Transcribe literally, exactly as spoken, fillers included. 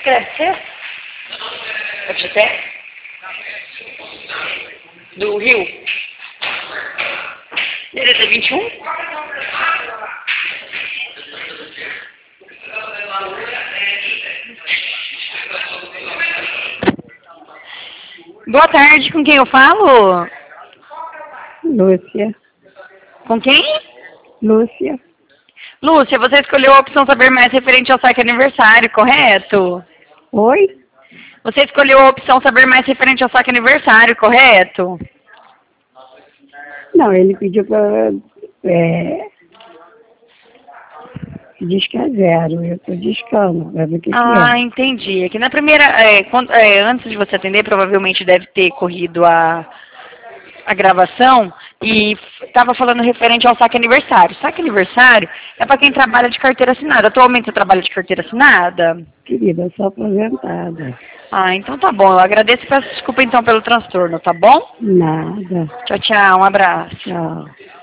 deve ser? É Tieté? Do Rio? Ele é de vinte e um? Boa tarde, com quem eu falo? Lúcia. Com quem? Lúcia. Lúcia, você escolheu a opção saber mais referente ao saque aniversário, correto? Oi? Você escolheu a opção saber mais referente ao saque aniversário, correto? Não, ele pediu para... É, diz que é zero, eu estou discando, para ver o que, Ah, que é. entendi. Aqui na primeira, é, quando- é, antes de você atender, provavelmente deve ter corrido a, a gravação e estava falando referente ao saque aniversário. Saque aniversário é para quem trabalha de carteira assinada. Atualmente você trabalha de carteira assinada? Querida, eu sou aposentada. Ah, então tá bom. Eu agradeço e peço desculpa então pelo transtorno, tá bom? Nada. Tchau, tchau. Um abraço. Tchau.